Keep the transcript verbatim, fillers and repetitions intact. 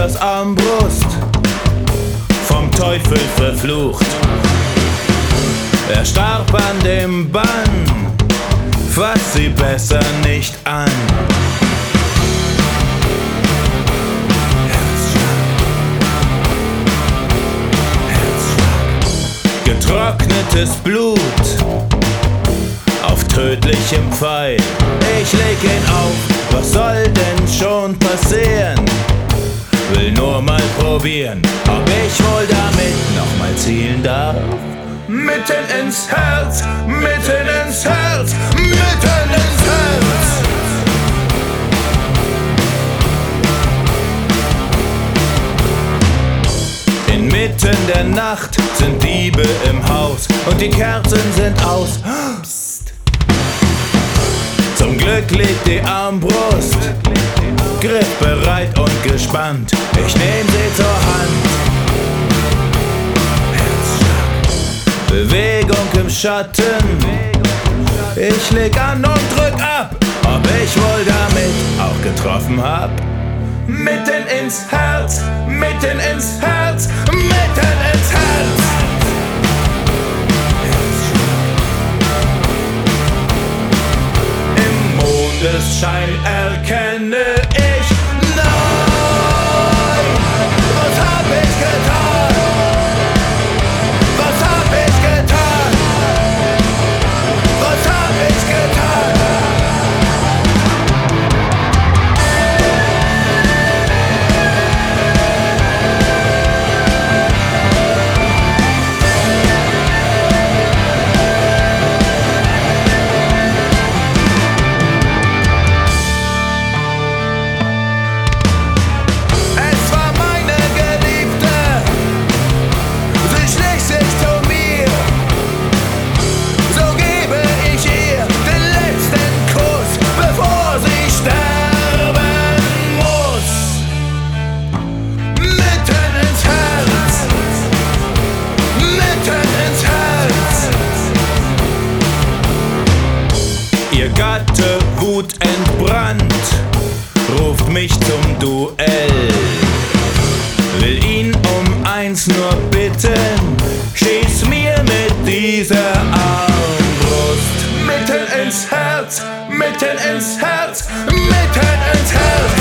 Vaters Armbrust, vom Teufel verflucht. Er starb an dem Bann, fass sie besser nicht an. Getrocknetes Blut auf tödlichem Pfeil. Ich leg ihn auf, was soll denn schon passieren? Will nur mal probieren, ob ich wohl damit nochmal zielen darf. Mitten ins Herz, mitten ins Herz, mitten ins Herz. Inmitten der Nacht sind Diebe im Haus und die Kerzen sind aus. Psst. Zum Glück liegt die Armbrust, griffbereit und gespannt. Ich nehm sie zur Hand. Bewegung im Schatten. Ich leg an und drück ab, ob ich wohl damit auch getroffen hab. Mitten ins Herz, mitten ins Herz, mitten ins Herz. Im Mondesschein erkenne ich, nein, was hab ich getan? Was hab ich getan? Was hab ich getan? Ihr Gatte, Wut entbrannt, ruft mich zum Duell. Will ihn um eins nur bitten, schieß mir mit dieser Armbrust. Mitten ins Herz, mitten ins Herz, mitten ins Herz.